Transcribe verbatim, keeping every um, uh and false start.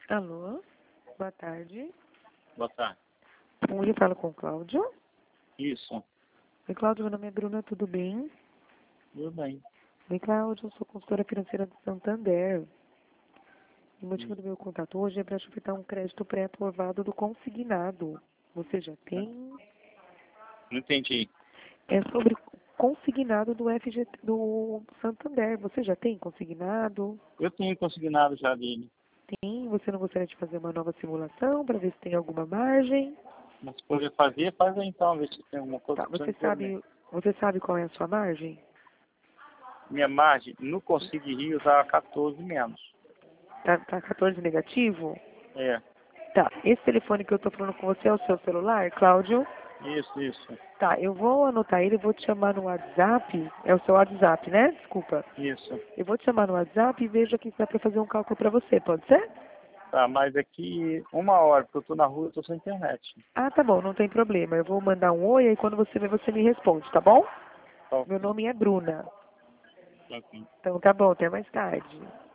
Alô, boa tarde. Boa tarde. Oi, eu falo com o Cláudio. Isso. Oi, Cláudio, meu nome é Bruna, tudo bem? Tudo bem. Oi, Cláudio, eu sou consultora financeira do Santander. O motivo Isso. do meu contato hoje é para te ofertar um crédito pré-aprovado do consignado. Você já tem? Não entendi. É sobre o consignado do F G T, do Santander. Você já tem consignado? Eu tenho consignado já dele. Tem? Você não gostaria de fazer uma nova simulação para ver se tem alguma margem? Mas se poder fazer, faz aí então, ver se tem alguma coisa. Tá, você precisando de dinheiro sabe, você sabe qual é a sua margem? mesmo. Minha margem no Consigo Rio tá quatorze menos. Tá, tá quatorze negativo? É. Tá, esse telefone que eu tô falando com você é o seu celular, Cláudio? Isso, isso. Tá, eu vou anotar ele, vou te chamar no WhatsApp. É o seu WhatsApp, né? Desculpa. Isso. Eu vou te chamar no WhatsApp e vejo aqui se dá pra fazer um cálculo pra você, pode ser? Tá, mas daqui uma hora, porque eu tô na rua, eu tô sem internet. Ah, tá bom, não tem problema. Eu vou mandar um oi e quando você ver, você me responde, tá bom? Tá Meu ok. nome é Bruna. Tá ok. Então tá bom, até mais tarde.